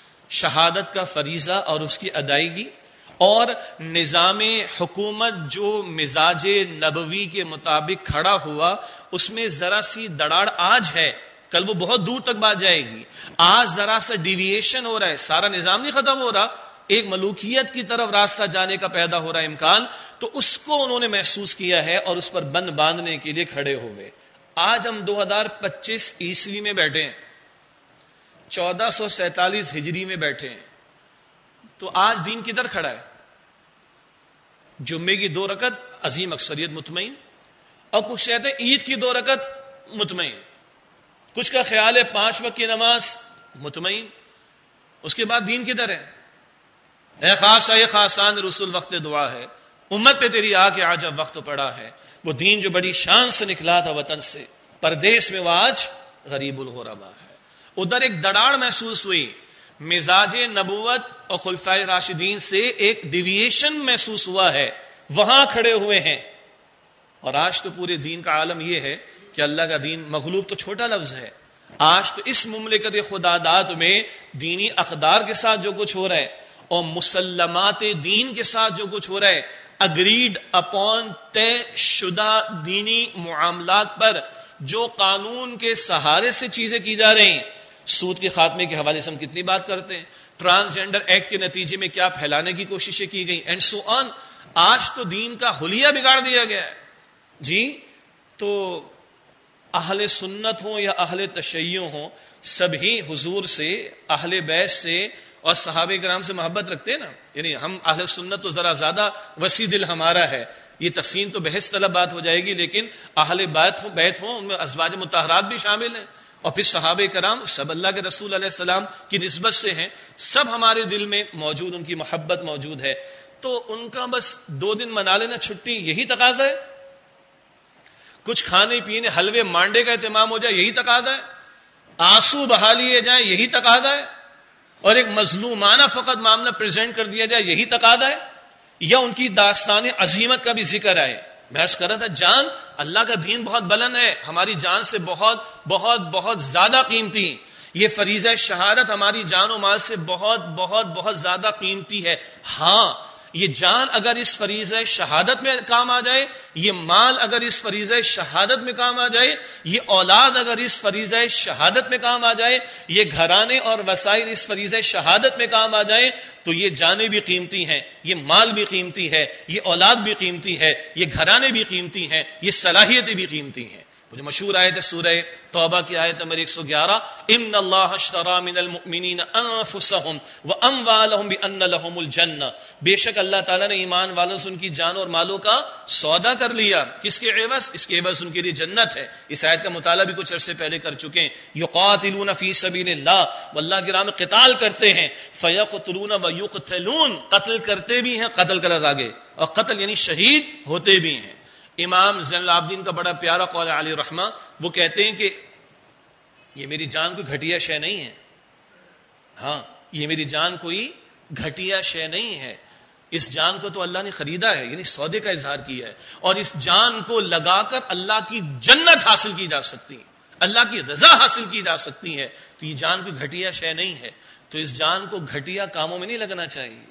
شہادت کا فریضہ اور اس کی ادائیگی اور نظام حکومت جو مزاج نبوی کے مطابق کھڑا ہوا، اس میں ذرا سی دراڑ آج ہے، کل وہ بہت دور تک بات جائے گی. آج ذرا سا ڈیویشن ہو رہا ہے، سارا نظام نہیں ختم ہو رہا، ایک ملوکیت کی طرف راستہ جانے کا پیدا ہو رہا ہے امکان. تو اس کو انہوں نے محسوس کیا ہے اور اس پر بند باندھنے کے لیے کھڑے ہوئے. آج ہم دو ہزار پچیس عیسوی میں بیٹھے ہیں، چودہ سو سینتالیس ہجری میں بیٹھے ہیں، تو آج دین کدھر کھڑا ہے؟ جمعے کی دو رکعت عظیم اکثریت مطمئن، اور کچھ کہتے ہیں عید کی دو رکعت مطمئن، کچھ کا خیال ہے پانچ وقت کی نماز مطمئن. اس کے بعد دین کدھر ہے؟ اے خاص اے خاصان رسول وقت دعا ہے، امت پہ تیری آ کے آج اب وقت پڑا ہے. وہ دین جو بڑی شان سے نکلا تھا وطن سے، پردیس میں وہ آج غریب الغربا ہے. ادھر ایک دڑاڑ محسوس ہوئی، مزاج نبوت اور خلفائے راشدین سے ایک ڈیویشن محسوس ہوا ہے، وہاں کھڑے ہوئے ہیں. اور آج تو پورے دین کا عالم یہ ہے کہ اللہ کا دین مغلوب تو چھوٹا لفظ ہے، آج تو اس مملکت خدا داد میں دینی اقدار کے ساتھ جو کچھ ہو رہا ہے اور مسلمات دین کے ساتھ جو کچھ ہو رہا ہے، اگریڈ اپون طے شدہ دینی معاملات پر جو قانون کے سہارے سے چیزیں کی جا رہی ہیں، سود کے خاتمے کے حوالے سے ہم کتنی بات کرتے ہیں، ٹرانسجینڈر ایکٹ کے نتیجے میں کیا پھیلانے کی کوششیں کی گئی، اینڈ سو آن. آج تو دین کا حلیہ بگاڑ دیا گیا ہے جی. تو اہل سنت ہوں یا اہل تشیع ہوں، سبھی حضور سے، اہل بیت سے اور صحابہ کرام سے محبت رکھتے ہیں نا. یعنی ہم اہل سنت تو ذرا زیادہ وسیع دل ہمارا ہے، یہ تقسیم تو بحث طلب بات ہو جائے گی، لیکن اہل بیت ہوں بیت ہوں ان میں ازواج مطہرات بھی شامل ہیں، اور پھر صحابہ کرام سب اللہ کے رسول علیہ السلام کی نسبت سے ہیں، سب ہمارے دل میں موجود، ان کی محبت موجود ہے. تو ان کا بس دو دن منا لینا چھٹی یہی تقاضا ہے، کچھ کھانے پینے حلوے مانڈے کا اہتمام ہو جائے یہی تقاضا ہے، آنسو بہا لیے جائیں یہی تقاضا ہے، اور ایک مظلومانہ فقط معاملہ پریزنٹ کر دیا جائے یہی تقاضا ہے، یا ان کی داستان عظیمت کا بھی ذکر آئے. میں عرض کر رہا تھا جان اللہ کا دین بہت بلند ہے، ہماری جان سے بہت بہت بہت زیادہ قیمتی. یہ فریضہ شہادت ہماری جان و مال سے بہت بہت بہت زیادہ قیمتی ہے. ہاں یہ جان اگر اس فریضہ شہادت میں کام آ جائے، یہ مال اگر اس فریضہ شہادت میں کام آ جائے، یہ اولاد اگر اس فریضہ شہادت میں کام آ جائے، یہ گھرانے اور وسائل اس فریضہ شہادت میں کام آ جائے، تو یہ جانیں بھی قیمتی ہیں، یہ مال بھی قیمتی ہے، یہ اولاد بھی قیمتی ہے، یہ گھرانے بھی قیمتی ہیں، یہ صلاحیتیں بھی قیمتی ہیں. جو مشہور آیت ہے سورہ توبہ کی آیت نمبر ایک سو گیارہ، ان اللہ اشتری من المؤمنین انفسهم واموالهم بان لهم الجنہ، بے شک اللہ تعالیٰ نے ایمان والوں سے ان کی جان اور مالوں کا سودا کر لیا. کس کے عوض؟ اس کے عوض ان کے لیے جنت ہے. اس آیت کا مطالعہ بھی کچھ عرصے پہلے کر چکے ہیں. یقاتلون فی سبیل اللہ، واللہ کی راہ میں قتال کرتے ہیں، فیقتلون ویقتلون، قتل کرتے بھی ہیں، قتل کا لفظ آگے، اور قتل یعنی شہید ہوتے بھی ہیں. امام زین العابدین کا بڑا پیارا قول ہے علی رحمہ، وہ کہتے ہیں کہ یہ میری جان کوئی گھٹیا شے نہیں ہے. ہاں یہ میری جان کوئی گھٹیا شے نہیں ہے، اس جان کو تو اللہ نے خریدا ہے، یعنی سودے کا اظہار کیا ہے، اور اس جان کو لگا کر اللہ کی جنت حاصل کی جا سکتی ہے، اللہ کی رضا حاصل کی جا سکتی ہے. تو یہ جان کوئی گھٹیا شے نہیں ہے. تو اس جان کو گھٹیا کاموں میں نہیں لگنا چاہیے،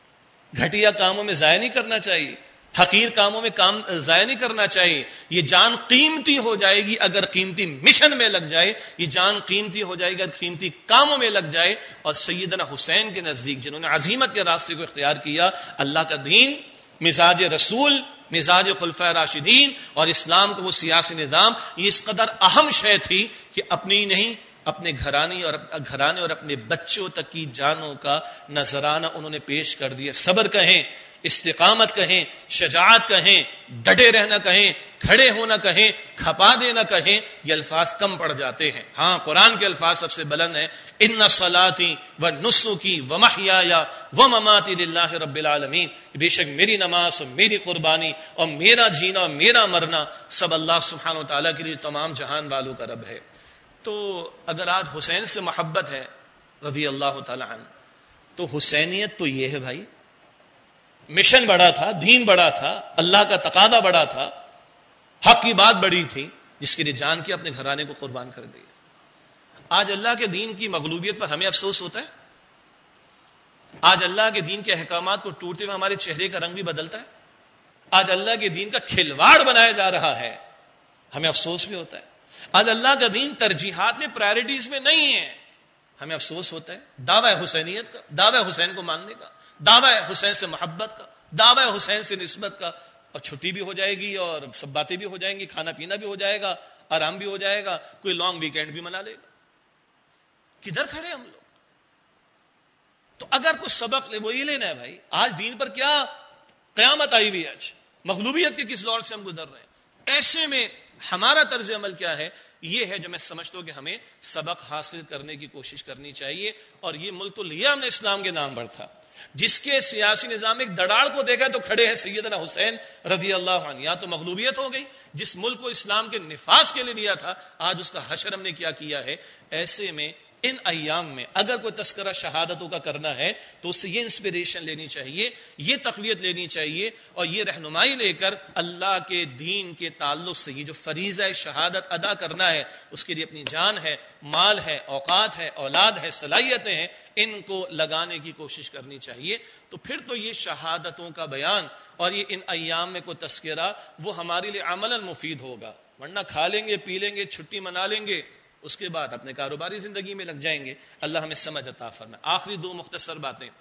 گھٹیا کاموں میں ضائع نہیں کرنا چاہیے، حقیر کاموں میں کام ضائع نہیں کرنا چاہیے. یہ جان قیمتی ہو جائے گی اگر قیمتی مشن میں لگ جائے، یہ جان قیمتی ہو جائے گی اگر قیمتی کاموں میں لگ جائے. اور سیدنا حسین کے نزدیک جنہوں نے عظیمت کے راستے کو اختیار کیا، اللہ کا دین، مزاج رسول، مزاج خلفائے راشدین اور اسلام کا وہ سیاسی نظام، یہ اس قدر اہم شے تھی کہ اپنی نہیں، اپنے گھرانے اور گھرانے اور اپنے بچوں تک کی جانوں کا نذرانہ انہوں نے پیش کر دیا. صبر کہیں، استقامت کہیں، شجاعت کہیں، ڈٹے رہنا کہیں، کھڑے ہونا کہیں، کھپا دینا کہیں، یہ الفاظ کم پڑ جاتے ہیں. ہاں قرآن کے الفاظ سب سے بلند ہیں، ان صلاتی و نسکی و محیای و مماتی للہ رب العالمین، بے شک میری نماز اور میری قربانی اور میرا جینا اور میرا مرنا سب اللہ سبحانہ و تعالیٰ کے لیے تمام جہان والوں کا رب ہے. تو اگر آج حسین سے محبت ہے رضی اللہ تعالیٰ عنہ، تو حسینیت تو یہ ہے بھائی، مشن بڑا تھا، دین بڑا تھا، اللہ کا تقاضا بڑا تھا، حق کی بات بڑی تھی، جس کے لیے جان کے اپنے گھرانے کو قربان کر دیا. آج اللہ کے دین کی مغلوبیت پر ہمیں افسوس ہوتا ہے، آج اللہ کے دین کے احکامات کو ٹوٹتے ہوئے ہمارے چہرے کا رنگ بھی بدلتا ہے، آج اللہ کے دین کا کھلواڑ بنایا جا رہا ہے، ہمیں افسوس بھی ہوتا ہے. آج اللہ کا دین ترجیحات میں، پرائرٹیز میں نہیں ہے، ہمیں افسوس ہوتا ہے. دعوی حسینیت کا، دعوی حسین کو ماننے کا، دعوی حسین سے محبت کا، دعوی حسین سے نسبت کا، اور چھٹی بھی ہو جائے گی اور سب باتیں بھی ہو جائیں گی، کھانا پینا بھی ہو جائے گا، آرام بھی ہو جائے گا، کوئی لانگ ویکینڈ بھی منا لے گا. کدھر کھڑے ہم لوگ؟ تو اگر کوئی سبق لے وہ یہ لینا ہے بھائی، آج دین پر کیا قیامت آئی ہوئی ہے، آج مغلوبیت کے کس دور سے ہم گزر رہے ہیں. ایسے میں ہمارا طرز عمل کیا ہے یہ ہے جو میں سمجھتا ہوں کہ ہمیں سبق حاصل کرنے کی کوشش کرنی چاہیے. اور یہ ملک تو لیا ہم نے اسلام کے نام پر تھا, جس کے سیاسی نظام میں ایک دڑاڑ کو دیکھا تو کھڑے ہیں سیدنا حسین رضی اللہ عنہ. یا تو مغلوبیت ہو گئی, جس ملک کو اسلام کے نفاذ کے لیے دیا تھا آج اس کا حشر ہم نے کیا کیا ہے. ایسے میں ان ایام میں اگر کوئی تذکرہ شہادتوں کا کرنا ہے تو اس سے یہ انسپریشن لینی چاہیے, یہ تقویت لینی چاہیے, اور یہ رہنمائی لے کر اللہ کے دین کے تعلق سے یہ جو فریضہ شہادت ادا کرنا ہے, اس کے لیے اپنی جان ہے, مال ہے, اوقات ہے, اولاد ہے, صلاحیتیں ہیں, ان کو لگانے کی کوشش کرنی چاہیے. تو پھر تو یہ شہادتوں کا بیان اور یہ ان ایام میں کوئی تذکرہ وہ ہمارے لیے عملاً مفید ہوگا. ورنہ کھا لیں گے, پی لیں گے, چھٹی منا لیں گے, اس کے بعد اپنے کاروباری زندگی میں لگ جائیں گے. اللہ ہمیں سمجھ عطا فرمائے. آخری دو مختصر باتیں.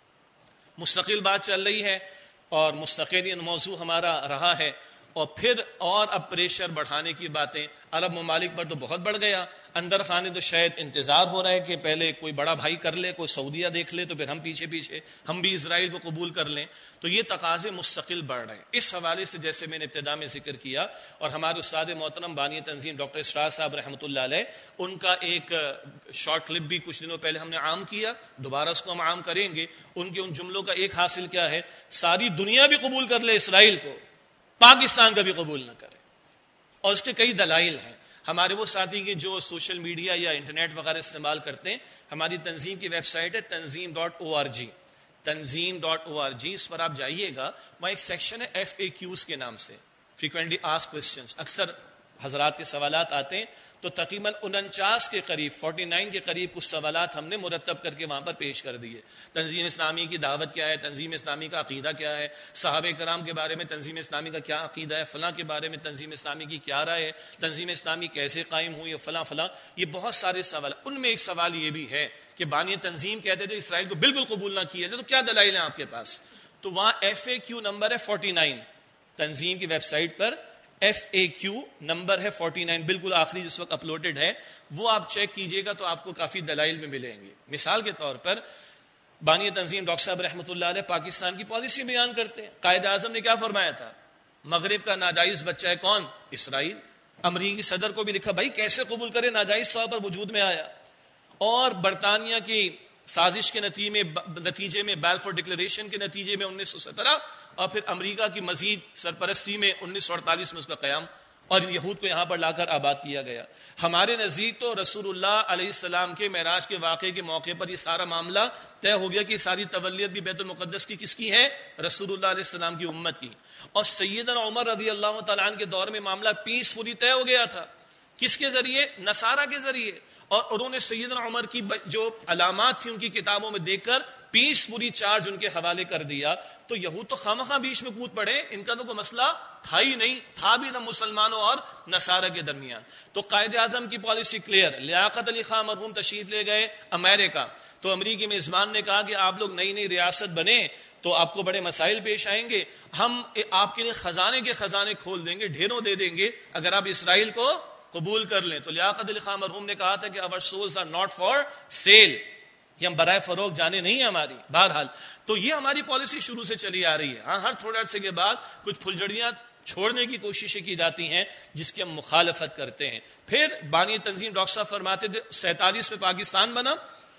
مستقل بات چل رہی ہے اور مستقل یہ موضوع ہمارا رہا ہے, اور پھر اور اب پریشر بڑھانے کی باتیں عرب ممالک پر تو بہت بڑھ گیا. اندر خانے تو شاید انتظار ہو رہا ہے کہ پہلے کوئی بڑا بھائی کر لے, کوئی سعودیہ دیکھ لے, تو پھر ہم پیچھے پیچھے ہم بھی اسرائیل کو قبول کر لیں. تو یہ تقاضے مستقل بڑھ رہے ہیں. اس حوالے سے جیسے میں نے ابتدا میں ذکر کیا, اور ہمارے استاد محترم بانی تنظیم ڈاکٹر اسرار صاحب رحمۃ اللہ علیہ, ان کا ایک شارٹ کلپ بھی کچھ دنوں پہلے ہم نے عام کیا, دوبارہ اس کو ہم عام کریں گے. ان کے ان جملوں کا ایک حاصل کیا ہے, ساری دنیا بھی قبول کر لے اسرائیل کو, پاکستان کا بھی قبول نہ کرے. اور اس کے کئی دلائل ہیں. ہمارے وہ ساتھی کے جو سوشل میڈیا یا انٹرنیٹ وغیرہ استعمال کرتے ہیں, ہماری تنظیم کی ویب سائٹ ہے تنظیم ڈاٹ او آر جی, تنظیم ڈاٹ او آر جی. اس پر آپ جائیے گا, وہاں ایک سیکشن ہے ایف اے کیوز کے نام سے, فریکوینٹلی آسکڈ کوسچنز. اکثر حضرات کے سوالات آتے ہیں, تو تقریباً انچاس کے قریب فورٹی نائن کے قریب کچھ سوالات ہم نے مرتب کر کے وہاں پر پیش کر دیے. تنظیم اسلامی کی دعوت کیا ہے, تنظیم اسلامی کا عقیدہ کیا ہے, صحابہ کرام کے بارے میں تنظیم اسلامی کا کیا عقیدہ ہے, فلاں کے بارے میں تنظیم اسلامی کی کیا رائے ہے, تنظیم اسلامی کیسے قائم ہوئی, فلاں فلاں, یہ بہت سارے سوال. ان میں ایک سوال یہ بھی ہے کہ بانی تنظیم کہتے تھے اسرائیل کو بالکل قبول نہ کیا جائے, تو کیا دلائل ہیں آپ کے پاس؟ تو وہاں ایف اے کیو نمبر ہے فورٹی نائن, تنظیم کی ویب سائٹ پر ایف اے کیو نمبر ہے فورٹی نائن, بالکل آخری جس وقت اپلوڈڈ ہے, وہ آپ چیک کیجئے گا تو آپ کو کافی دلائل میں ملیں گے. مثال کے طور پر بانی تنظیم ڈاکٹر صاحب رحمۃ اللہ علیہ پاکستان کی پالیسی بیان کرتے ہیں. قائد اعظم نے کیا فرمایا تھا؟ مغرب کا ناجائز بچہ ہے کون؟ اسرائیل. امریکی صدر کو بھی لکھا, بھائی کیسے قبول کرے, ناجائز طور پر وجود میں آیا. اور برطانیہ کی سازش کے نتیجے میں نتیجے میں بیلفور ڈکلیریشن کے نتیجے میں انیس سو سترہ, اور پھر امریکہ کی مزید سرپرستی میں انیس سو اڑتالیس میں اس کا قیام, اور یہود کو یہاں پر لا کر آباد کیا گیا. ہمارے نزدیک تو رسول اللہ علیہ السلام کے معراج کے واقعے کے موقع پر یہ سارا معاملہ طے ہو گیا کہ ساری تولیت بھی بیت المقدس کی کس کی ہے؟ رسول اللہ علیہ السلام کی امت کی. اور سیدنا عمر رضی اللہ تعالیٰ عنہ کے دور میں معاملہ پیسفلی طے ہو گیا تھا. کس کے ذریعے؟ نصارہ کے ذریعے. اور انہوں نے سیدنا عمر کی جو علامات تھی ان کی کتابوں میں دیکھ کر پیس پوری چارج ان کے حوالے کر دیا. تو یہود تو خامخواہ بیچ میں کود پڑے, ان کا تو کوئی مسئلہ تھا ہی نہیں, تھا بھی نہ مسلمانوں اور نصارہ کے درمیان. تو قائد اعظم کی پالیسی کلیئر. لیاقت علی خان مرحوم تشریف لے گئے امریکہ, تو امریکی میزبان نے کہا کہ آپ لوگ نئی نئی ریاست بنے تو آپ کو بڑے مسائل پیش آئیں گے, ہم آپ کے لیے خزانے کے خزانے کھول دیں گے, ڈھیروں دے دیں گے اگر آپ اسرائیل کو قبول کر لیں. تو لیاقت علی خان مرحوم نے کہا تھا کہ our souls are not for sale, یہ ہم برائے فروغ جانے نہیں ہیں ہماری. بہرحال تو یہ ہماری پالیسی شروع سے چلی آ رہی ہے. ہاں, ہر تھوڑے عرصے کے بعد کچھ پھلجڑیاں چھوڑنے کی کوششیں کی جاتی ہیں جس کی ہم مخالفت کرتے ہیں. پھر بانی تنظیم ڈاکٹر صاحب فرماتے تھے سینتالیس میں پاکستان بنا,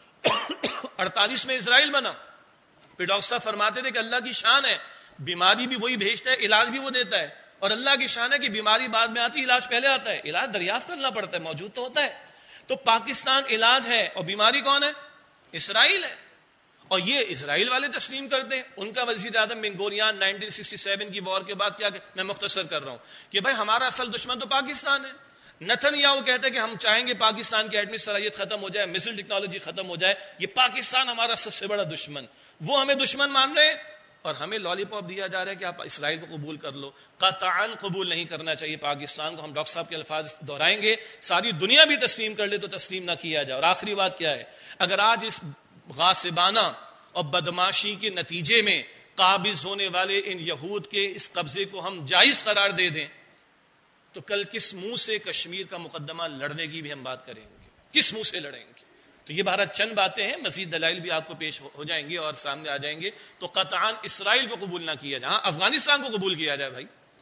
اڑتالیس میں اسرائیل بنا. پھر ڈاکٹر صاحب فرماتے تھے کہ اللہ کی شان ہے, بیماری بھی وہی بھیجتا ہے, علاج بھی وہ دیتا ہے, اور اللہ کی شان ہے کہ بیماری بعد میں آتی, علاج پہلے آتا ہے. علاج دریافت کرنا پڑتا ہے, موجود تو ہوتا ہے. تو پاکستان علاج ہے اور بیماری کون ہے؟ اسرائیل ہے. اور یہ اسرائیل والے تسلیم کرتے ہیں. ان کا وزیر اعظم Ben Gurion nineteen sixty seven کی وار کے بعد کیا کہ میں مختصر کر رہا ہوں کہ بھائی ہمارا اصل دشمن تو پاکستان ہے. نتن یاہو کہتے ہیں کہ ہم چاہیں گے پاکستان کی ایٹمی صلاحیت ختم ہو جائے, میزائل ٹیکنالوجی ختم ہو جائے, یہ پاکستان ہمارا سب سے بڑا دشمن. وہ ہمیں دشمن مان رہے ہیں اور ہمیں لالی پاپ دیا جا رہا ہے کہ آپ اسرائیل کو قبول کر لو. قطعاً قبول نہیں کرنا چاہیے پاکستان کو. ہم ڈاکٹر صاحب کے الفاظ دہرائیں گے, ساری دنیا بھی تسلیم کر لے تو تسلیم نہ کیا جائے. اور آخری بات کیا ہے, اگر آج اس غاصبانہ اور بدماشی کے نتیجے میں قابض ہونے والے ان یہود کے اس قبضے کو ہم جائز قرار دے دیں تو کل کس منہ سے کشمیر کا مقدمہ لڑنے کی بھی ہم بات کریں گے, کس منہ سے لڑیں گے. تو یہ بہرحال چند باتیں ہیں, مزید دلائل بھی آپ کو پیش ہو جائیں گے اور سامنے آ جائیں گے. تو قطعاً اسرائیل کو قبول نہ کیا جائے, ہاں افغانستان کو قبول کیا جائے بھائی,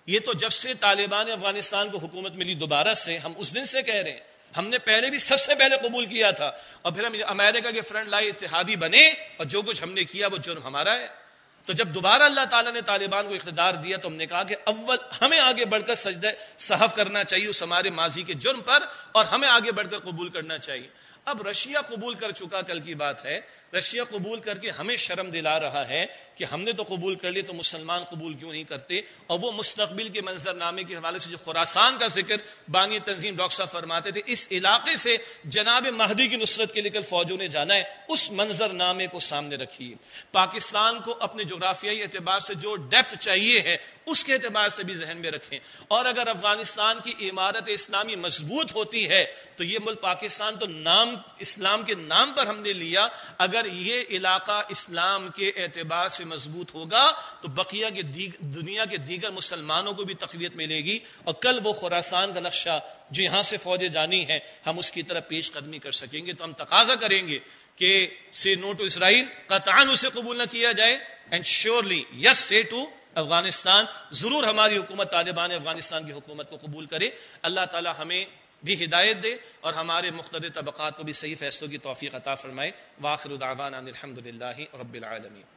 یہ تو جب سے طالبان افغانستان کو حکومت ملی دوبارہ سے، ہم اس دن سے کہہ رہے ہیں، ہم نے پہلے بھی سب سے پہلے قبول کیا تھا، اور پھر ہم امریکہ کے فرنٹ لائن اتحادی بنے، اور جو کچھ ہم نے کیا وہ جرم ہمارا ہے۔ تو جب دوبارہ اللہ تعالیٰ نے طالبان کو اقتدار دیا تو ہم نے کہا کہ اول ہمیں آگے بڑھ کر سجدہ صحف کرنا چاہیے اس ہمارے ماضی کے جرم پر، اور ہمیں آگے بڑھ کر قبول کرنا چاہیے۔ اب رشیا قبول کر چکا، کل کی بات ہے، رشیا قبول کر کے ہمیں شرم دلا رہا ہے کہ ہم نے تو قبول کر لی تو مسلمان قبول کیوں نہیں کرتے، اور وہ مستقبل کے منظر نامے کے حوالے سے جو خراسان کا ذکر بانی تنظیم ڈاکٹر صاحب فرماتے تھے، اس علاقے سے جناب مہدی کی نصرت کے لیے کل فوجوں نے جانا ہے، اس منظر نامے کو سامنے رکھیے۔ پاکستان کو اپنے جغرافیائی اعتبار سے جو ڈیپتھ چاہیے ہے اس کے اعتبار سے بھی ذہن میں رکھیں، اور اگر افغانستان کی عمارت اسلامی مضبوط ہوتی ہے تو یہ ملک پاکستان تو نام اسلام کے نام پر ہم نے لیا، اگر یہ علاقہ اسلام کے اعتبار سے مضبوط ہوگا تو بقیہ کے دنیا کے دیگر مسلمانوں کو بھی تقویت ملے گی، اور کل وہ خراسان کا نقشہ جو یہاں سے فوجیں جانی ہیں ہم اس کی طرف پیش قدمی کر سکیں گے۔ تو ہم تقاضا کریں گے کہ سے نو ٹو اسرائیل، قطعاً اسے قبول نہ کیا جائے، اینڈ شیورلی یس سے ٹو افغانستان، ضرور ہماری حکومت طالبان افغانستان کی حکومت کو قبول کرے۔ اللہ تعالی ہمیں بھی ہدایت دے اور ہمارے مقتدر طبقات کو بھی صحیح فیصلوں کی توفیق عطا فرمائے۔ وآخر دعوانا ان الحمد للہ رب العالمین۔